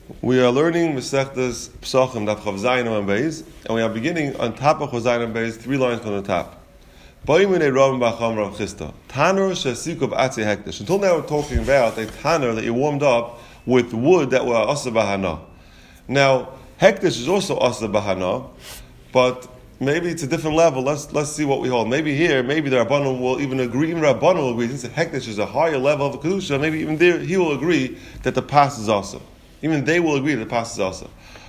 We are learning Masechtas Pesachim Daf Chav Zayin Amud Beis, and we are beginning on top of Chav Zayin Amud Beis, 3 lines from the top. Until now we're talking about a tanner that you warmed up with wood that were asa bahana. Now, hekdesh is also asa bahana, but maybe it's a different level. Let's see what we hold. Maybe here, maybe the Rabbanon will even agree, even Rabbanon will agree, since the hekdesh is a higher level of kedusha, maybe even there he will agree that the pas is asa. Even they will agree that the pas is asa.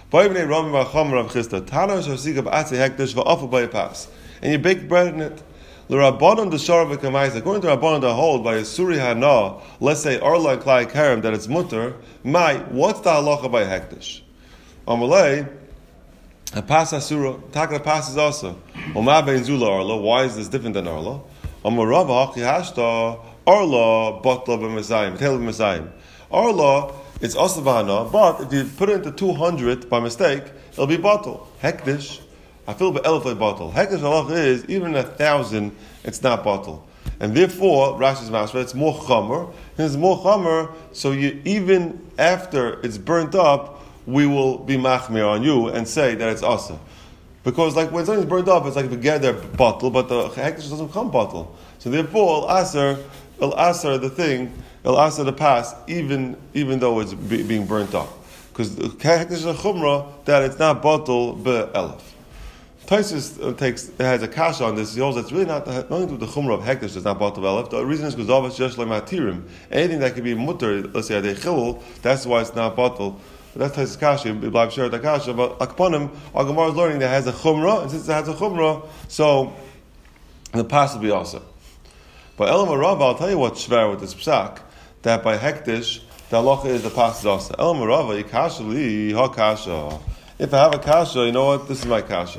And you bake bread in it. According to Rabbanon, the hold by a suri hana, let's say arla and klai karam, that it's mutter. What's the halacha by hekdesh? Amalei, a pas asura, taka pas is asa. Oma ben zula arla. Why is this different than arla? Amarava hachi hashta arla batla b'mesayim, tel b'mesayim. Arla, it's asa b'hana, but if you put it into 200 by mistake, it'll be bottle. Hekdesh, I feel the elef bottle. Hekdesh halacha is even 1,000, it's not bottle, and therefore Rashi's master, it's more chamer. And it's more chamer, so you even after it's burnt up, we will be machmir on you and say that it's asa, because like when something's burnt up, it's like a gather bottle, but the hekdesh doesn't come bottle. So therefore, el aser the thing, el aser the pas, even though it's being burnt up, because the hekdesh is a chumrah that it's not bottle be elef. Taisus has a kasha on this. He holds that's really not nothing to do with the chumrah of hekdesh. It's not bottle elef. The reason is because of it's just like matirim. Anything that could be mutter, let's say a chilul, that's why it's not bottle. But that's Taisus kasha. B'lav share the kasha. But akponim, our Gemara is learning that it has a chumrah, and since it has a chumrah, so the pas will be also. But Elam Rav, I'll tell you what's shver with this psak, that by hekdesh the halacha is the pas is also. Elam Rav, yikasha li ha kasha. If I have a kasha, you know what? This is my kasha.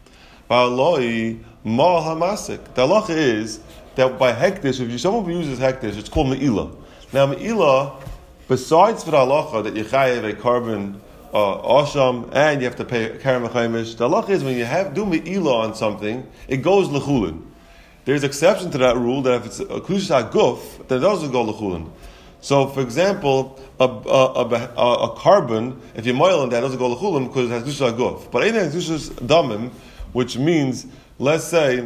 The halacha is that by hekdesh, if someone uses hekdesh, it's called me'ilah. Now me'ilah, besides for the halacha that you chayev a carbon asham and you have to pay karam v'chaimish, the halacha is when you do me'ilah on something, it goes lechulin. There's exception to that rule that if it's a kedusha haguf, then it doesn't go lechulin. So, for example, a carbon, if you moil on that, it doesn't go lechulin because it has kedusha haguf. But anything kedusha damim, which means, let's say,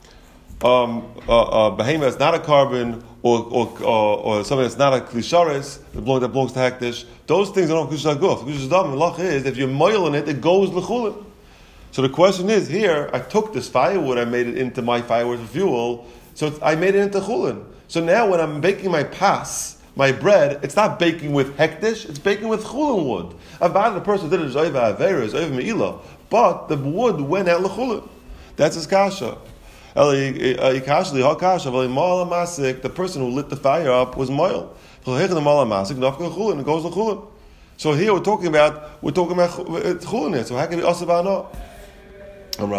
a behemoth that's not a carbon, or something that's not a klisharis, that belongs to hekdesh, those things are not kedusha haguf. Kedusha damim, lach is, if you moil on it, it goes lechulin. So the question is, here, I took this firewood, I made it into my firewood for fuel, so I made it into chulin. So now when I'm baking my pas, my bread, it's not baking with hekdesh, it's baking with chulin wood. About the person did it, zoiva avera, zoiva me'ilah, but the wood went out l'chulin. That's his kasha. The person who lit the fire up was moil. It goes l'chulin. So here we're talking about chulin here. So how can it be asa ba'ana? We're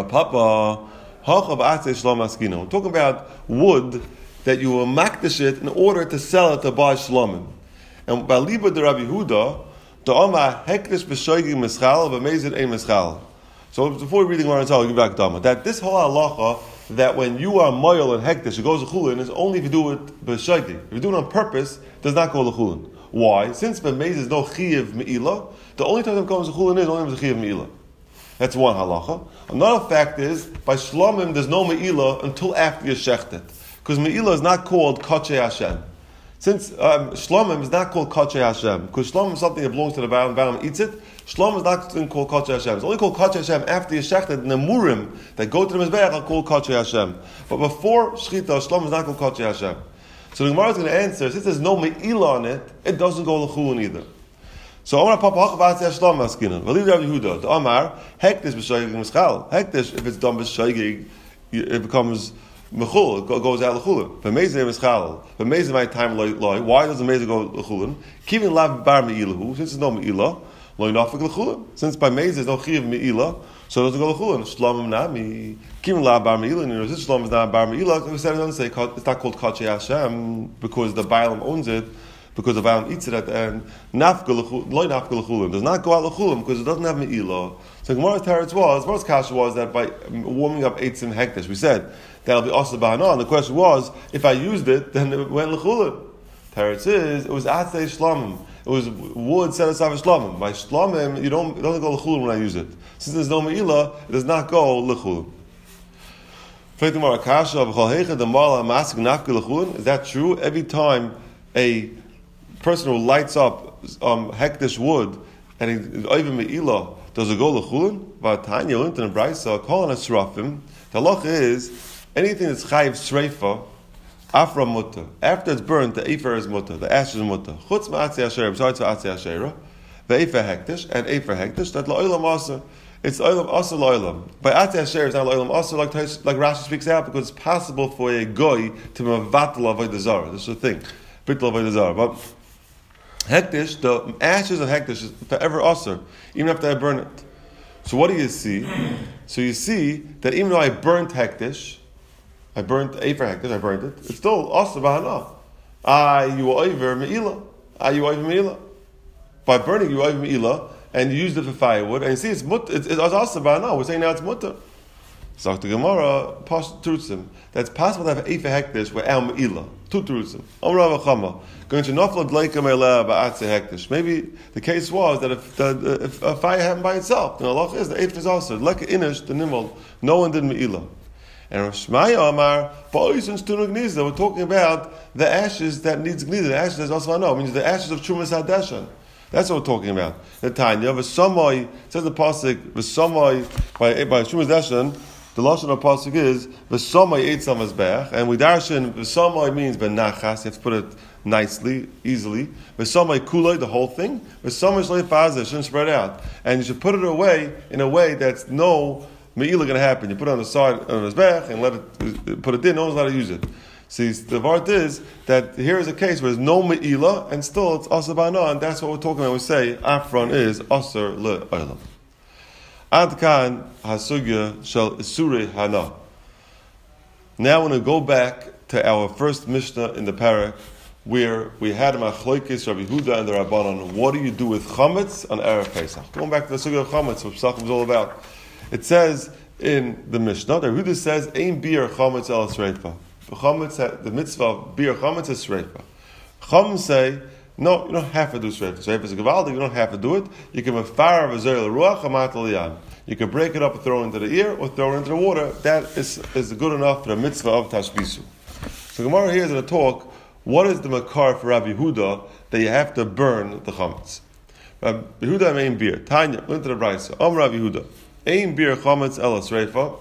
talking about wood that you will makdish it in order to sell it to buy shlomim. And by liba de Rabbi Huda, the Omar hekdesh b'shoigig mischal v'mezid ein mischal. So before we read the Gemara, I'll give back Dama that this whole halacha that when you are moil and hekdesh, it goes to chulin is only if you do it b'shoigig. If you do it on purpose, it does not go to chulin. Why? Since b'mezid is no chiyev me'ilah, the only time it comes to chulin is only when it's a chiyev me'ilah. That's one halacha. Another fact is, by shlomim, there's no me'ilah until after you shecht it. Because me'ilah is not called kachei Hashem. Since shlomim is not called kachei Hashem, because shlomim is something that belongs to the Baalam eats it, shlomim is not called kachei Hashem. It's only called kachei Hashem after you shecht it, and the murim that go to the mizbeach are called kachei Hashem. But before shchita, shlomim is not called kachei Hashem. So the Gemara is going to answer, since there's no me'ilah on it, it doesn't go l'chulin either. So Omar Papa Hachvat Yashlam Maskinan. V'li Rabbi Yehuda. The Omar hekdesh b'shoigig mischal. Hekdesh, if it's done b'shoigig, it becomes mechul. It goes out l'chulin. V'mezid mischal. V'mezid my time loy. Why does the mezid go l'chulin? Kivin lav bar me'ilahu. Since there's no me'ilah, loy nafik l'chulin. Since by mezid there's no chiv me'ilah, so it doesn't go l'chulin. Shlomim nami. Kivin lav bar me'ilah. Since shlom is not bar me'ilah, we said it doesn't say it's not called kachei Hashem because the Baalam owns it. Because the Baalam eats it at the end, loy nafka l'chulin does not go out l'chulin because it doesn't have me'ilah. So Gemara's kasha was that by warming up eitzim hekdesh, we said that'll be asa ba'ana. And the question was, if I used it, then it went l'chulin. Teretz is, it was atzei shlamim. It was wood set aside for shlamim. By shlamim, it doesn't go l'chulin when I use it. Since there's no me'ilah, it does not go l'chulin. Is that true? Every time a person who lights up hektish wood and he's over me'ilah, does it go l'chulin? V'atanya learned in Brisa, calling a srafim. The halacha is anything that's chayiv sreifa, afra mutter. After it's burnt, the efer is mutter, the ash is mutter. Chutz ma'atzei asherah, besides atzei asherah, the efer hektish and efer hektish. That la'olam aser. It's olam aser la'olam. By atzei asherah, it's not la'olam aser like Rashi speaks out because it's possible for a goy to mevatel avodah zarah. This is the thing, bittul avodah zarah. But hektish, the ashes of hektish is forever aser, even after I burn it. So what do you see? So you see that even though I burnt hektish, I burnt efer hektish, I burnt it, it's still aser b'hana. You were over me'ilah. You were over me'ilah. By burning, you were over me'ilah, and you used it for firewood, and you see it's aser b'hana. We're saying now it's mutter. So the Gemara, Pash Turutzim, that's possible to have efer hektish without me'ilah. Two Turutzim. Amar Avachama. Going to nafla dleika me'ela ba'atzeh hektish. Maybe the case was that if a fire happened by itself, the halach is the efer is aser. Like inish, the nimel, no one did me'ilah. And Rav Shmaya Amar, we're talking about the ashes that needs gniza. The ashes that's also I know means the ashes of Trumas Hadeshan. That's what we're talking about. The Tanya, V'samai, says the pasuk, V'samai, by Trumas Hadeshan, the lashon of pasuk is V'samai eitzam azbech, and we darshan V'samai means benachas. You have to put it nicely, easily. V'samai kulay, the whole thing. V'samai shlei fazeh, shouldn't spread out, and you should put it away in a way that's no me'ilah going to happen. You put it on the side of his back and let it put it in. No one's allowed to use it. See, the vart is that here is a case where there's no me'ilah and still it's aser b'hana, and that's what we're talking about. We say afron is aser le'olam. Ad kan hasugya shel isure hana. Now we're going to go back to our first Mishnah in the parak where we had Machloikis Rabbi Huda and the Rabbanon. What do you do with chametz on Erev Pesach? Going back to the sugya of chametz, which Pesach was all about. It says in the Mishnah, the Huda says, "Ein bir chametz el sreifa." The mitzvah of bir chametz is sreifa. Chum say, no, you don't have to do sreifa. Sreifa is a gevaldik, you don't have to do it. You can mefar v'zer l'ruach hamat l'yam. You can break it up and throw it into the ear or throw it into the water. That is good enough for the mitzvah of tashbisu. So Gemara here is going to talk, what is the makar for Rabbi Huda that you have to burn the chametz? Rabbi Huda mein bir. Tanya, into the Brisa. Rabbi Huda. Ein bir chametz el sreifa.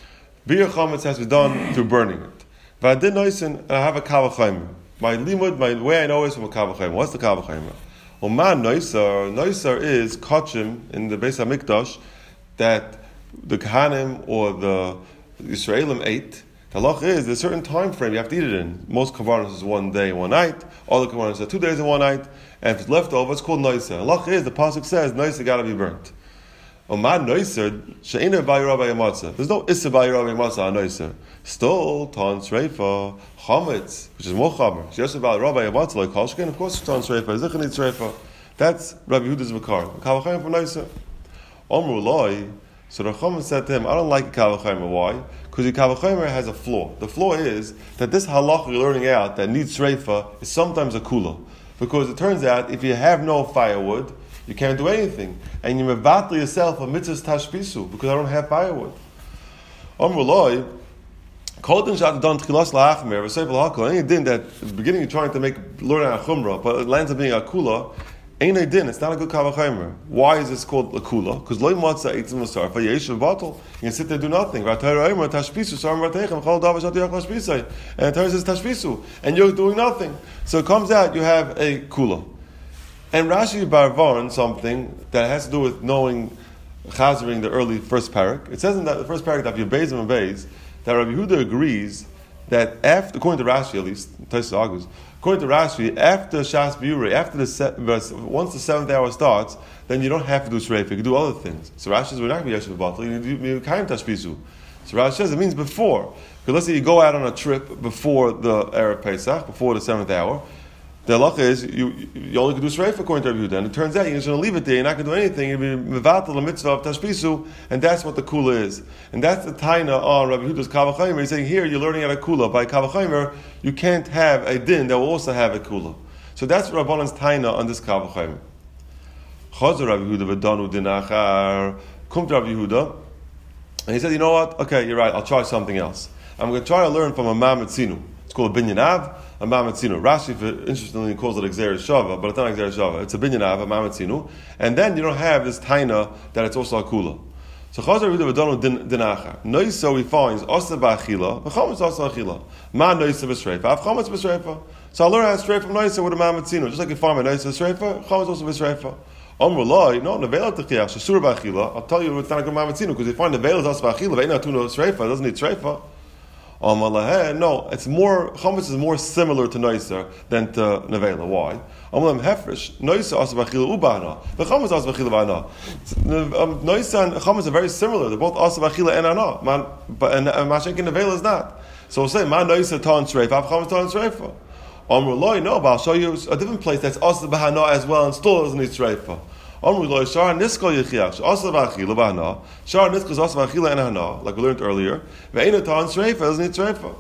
Bir chametz has to be done through burning it. V'adin noisen, and I have a kavachayim. My limud, my way I know is from a kavachayim. What's the kavachayim? Oman noisar is kachim in the Beis Hamikdash that the Kahanim or the Yisraelim ate. The halach is there's a certain time frame you have to eat it in. Most kavanos is 1 day, 1 night. All the kavanos are 2 days and 1 night. And if it's left over, it's called noisar. The halach is the pasuk says noisar got to be burnt. Oman noiser she'ina b'yirav yamatza. There's no issa b'yirav yamatza on noiser. Still ton sreifa chametz, which is more chamer. She'yasa b'yirav yamatza like halshkin. Of course, it's ton sreifa. Zichanit sreifa. That's Rabbi Huda's makar. Kavachayim for noiser. Omru loi. So the Chacham said to him, I don't like a kavachayim. Why? Because the kavachayim has a flaw. The flaw is that this halach you're learning out that needs sreifa is sometimes a kula, because it turns out if you have no firewood, you can't do anything. And you mevatel yourself a mitzvah's tashbisu, because I don't have firewood. Amrullah, Kolden Shat Don Tchilas La'achmer, V'Seifel HaKol, any din that at the beginning you're trying to learn out chumrah, but it lands up being a kula, ain't a din, it's not a good kavachaymer. Why is this called a kula? Because loy matzah eitzim l'sarfa, yesh v'batel, you can sit there and do nothing. V'atayra omer tashbisu, sarm v'atechem, chol davar shat yach l'shbisay, and the Torah says tashbisu, and you're doing nothing. So it comes out, you have a kula. And Rashi Barvaran, something that has to do with knowing chazering the early first parak. It says in that the first parak that Yebezim and Beis that Rabbi Huda agrees that after, according to Rashi at least, according to Rashi, after Shas Biure, after once the 7th hour starts, then you don't have to do shreif, you can do other things. So Rashi says we're not going to be yeshiv batal, you do kaim tashbisu. So Rashi says it means before. Because let's say you go out on a trip before the Erev Pesach, before the 7th hour. The halacha is you only can do shreif according to Rabbi Huda, and it turns out you're just going to leave it there. You're not going to do anything. You'll be mevatel the mitzvah of tashbisu, and that's what the kula is. And that's the taina on Rabbi Huda's kavachaymer. He's saying here you're learning at a kula. By kavachaymer, you can't have a din that will also have a kula. So So that's Rabbanan's taina on this kavachayim. Chazar Rav Yehuda v'danu dinachar. Come to Rav Yehuda, and he said, you know what? Okay, you're right. I'll try something else. I'm going to try to learn from a Mamatzinu. It's called a Binyan Av, a Mamatzinu. Rashi, interestingly, calls it Exer Shava, but it's not Exer Shava. It's a Binyan Av, a Mamatzinu. And then you don't have this taina that it's also a kula. So Chazar Rav Yehuda v'danu dinachar. Noisa he finds Asa ba'achila, v'chametz Asa achila. Ma Noisa b'sreifa, av chametz b'sreifa. So I'll learn how to stray from Noisa with a Mamatzinu. Just like you find a Noisa b'sreifa, chametz also b'sreifa. No, nevela techiach shesur ba'achila. I'll tell you it's not a good mamatzinu because you find nevela is also ba'achila. Ve'ena tuna sreifa, it doesn't need sreifa. No, it's more, chametz is more similar to noiser than to nevela. Why? Amalam hefresh, noiser also ba'achila uba'ana. The chametz also ba'achila ba'ana. Noiser and chametz are very similar. They're both also ba'achila and ana. And mashenkin nevela is not. So we'll say, ma noiser ta'an sreifa, av chametz ta'an sreifa. No, but I'll show you a different place that's also b'hana as well and still doesn't need sreifa. Shar niskal yechiach. Also b'achila b'hana. Shar niskal is also b'achila and hana, like we learned earlier. Ve'ena ta'an sreifa doesn't need sreifa.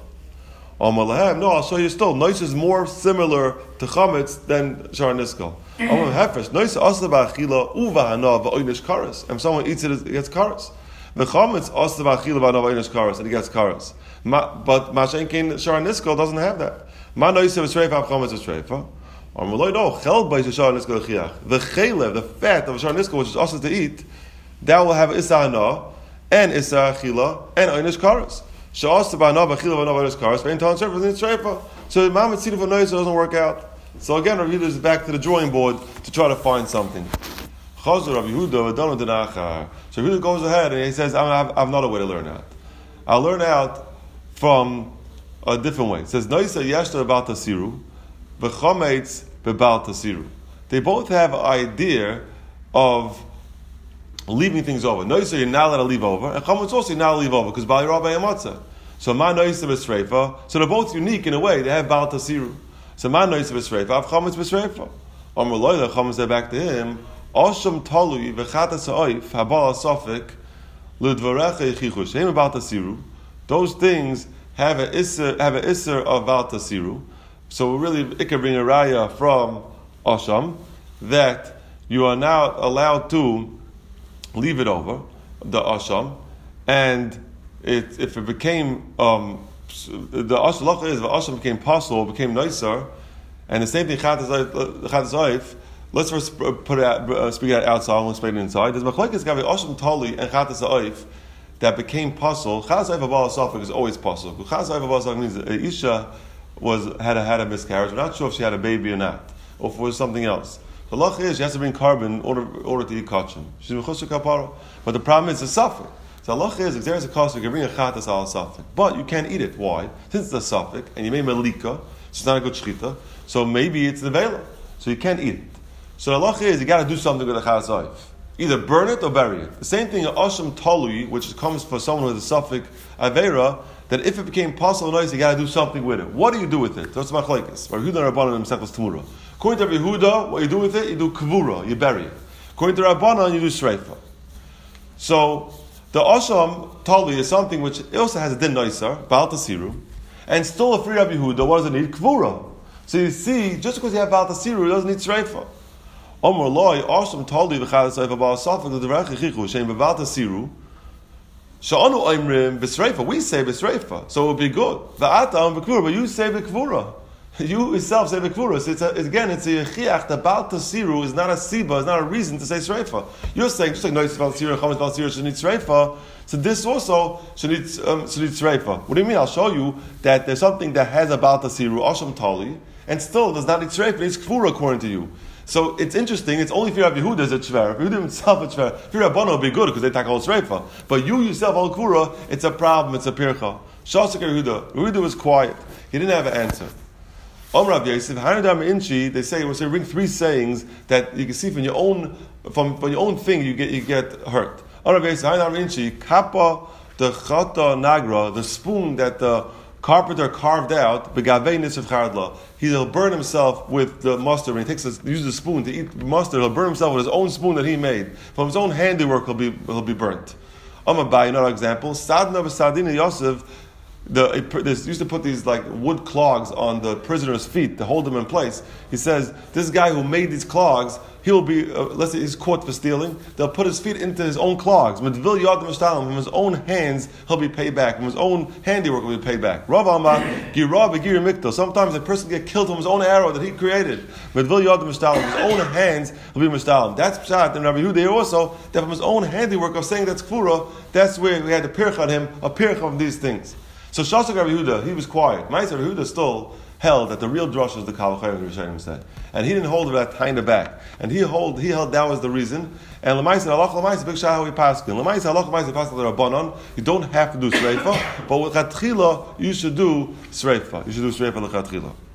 No, I'll show you still. Nois is more similar to chametz than shar niskal. Hefresh. Nois also b'achila uv'hana v'oinish karas. And if someone eats it gets karas. The chametz also b'achila b'hana v'oinish karas, and he gets karas. But mashenkin shar niskal doesn't have that. Ma noisa v'sreifa av chametz v'sreifa. No, chel by shar niskal chiach. The chelev, the fat of shar niskal, which is also to eat, that will have isa hana and isa achila and einish karas. She'asa b'hana v'achila v'hana v'einish karas. Ve'en ta'an sreifa v'ein sreifa. So the mamatzinu for noisa doesn't work out. So again, Rav Yehuda is back to the drawing board to try to find something. Chazar Rav Yehuda v'danu dinachar. So Rav Yehuda goes ahead and he says, I have another way to learn out. I'll learn out from a different way. It says, Noisa yeshta about tasiru, v'chametz bebal tasiru. They both have an idea of leaving things over. Noisa, you're not allowed to leave over, and chametz also you're not allowed to leave over, because bal yirah b'yamatza. So ma noisa b'sreifa, so they're both unique in a way, they have bal tasiru. So ma noisa b'sreifa, av chametz b'sreifa. Amar loyla, chametz said back to him, Osham talui v'chatas ha'oif, habal ha'sofik, l'dvarecha yichichu, sheim about tasiru. Those things have an isser of Bal Tasiru. So really, it can bring a raya from Osham that you are now allowed to leave it over, the Osham, and if it became, the Osham is, if Osham became possible, became nicer, and the same thing, Chatas let's first put it out, speak it outside, we'll explain it inside. There's Machlekes Gavi Osham Tali and Chatas Ha'oif, that became puzzle. Chaz Ha'oif Abal Safik is always puzzle. Chaz Ha'oif Abal Safik means Isha had a miscarriage. We're not sure if she had a baby or not, or if it was something else. The law is she has to bring carbon in order to eat kachim. She's mechusha kapara. But the problem is the safik. So Allah is if there's a cost, you can bring a chatas al safik, but you can't eat it. Why? Since it's a safik and you made malika, so it's not a good shchita. So maybe it's the vela, so you can't eat it. So the Allah is you got to do something with the chatas ha'oif. Either burn it or bury it. The same thing, Asham Talui, which comes for someone with a suffix Avera, that if it became possible noise, you got to do something with it. What do you do with it? That's Machlekes. Rav Yehuda and Rabbanan Mesechus Tamura. According to Rav Yehuda, what you do with it, you do Kavura, you bury it. According to Rabbanan, you do Shreifa. So, the Asham Talui is something which also has a din noiser, Baal Tasiru, and still a free Rav Yehuda, what does it need? Kavura. So you see, just because you have Baal Tasiru, it doesn't need Shreifa. Omar loy awesome told you the chalas of about safek the derech chichu shem bevat asiru sha'anu oimrim b'sreifa. We say b'sreifa, so it would be good. Va'atam b'kvura, but you say b'kvura. You yourself say b'kvura. So it's a chiach. The bal tasiru is not a siba, it's not a reason to say sreifa. You're saying just like no bal tasiru, chametz bal tasiru should need sreifa. So this also should need sreifa. What do you mean? I'll show you that there's something that has a bal tasiru asham tali and still does not need sreifa. It needs kvura according to you. So it's interesting. It's only for Rav Yehuda is a shver. Yehuda himself is shver. For Rabbanan would be good because they take all sreifa. But you yourself al kvura, it's a problem. It's a pircha. Shasik Yehuda. Yehuda was quiet. He didn't have an answer. Rav Yosef, Hanadam Inchi, they say, bring three sayings that you can see from your own thing you get hurt. Rav Yosef, Hanadam Inchi, Kappa the Chata Nagra, the spoon that the carpenter carved out, Begavei Nisif Chardla. He'll burn himself with the mustard. When he uses the spoon to eat mustard, he'll burn himself with his own spoon that he made. From his own handiwork, he'll be burnt. Amabai, another example. Sadna v'sadina Yosef They used to put these like wood clogs on the prisoner's feet to hold them in place. He says this guy who made these clogs, he'll be let's say he's caught for stealing. They'll put his feet into his own clogs. Medvil yad mishtalim, from his own hands he'll be paid back. From his own handiwork will be paid back. Rav Amar gira begir mikto. Sometimes a person get killed from his own arrow that he created. Medvil yad mishtalim, his own hands will be mishtalim. That's pshat. And Rabbi Yehuda also that from his own handiwork of saying that's kfura. That's where we had to pirch on him a pirch of these things. So Shastak Rabbi Yehuda, he was quiet. Ma'aser Rabbi Yehuda still held that the real drush is the Kal V'chayim, the Rishonim said. And he didn't hold it that kind of back. And he held that was the reason. And L'ma'aser, halach l'ma'aser, big shah how he paskin. L'ma'aser, halach l'ma'aser, paskin l'Rabbanon. You don't have to do Sreifa, but with Chatchila, you should do Sreifa. You should do Sreifa l'Chatchila.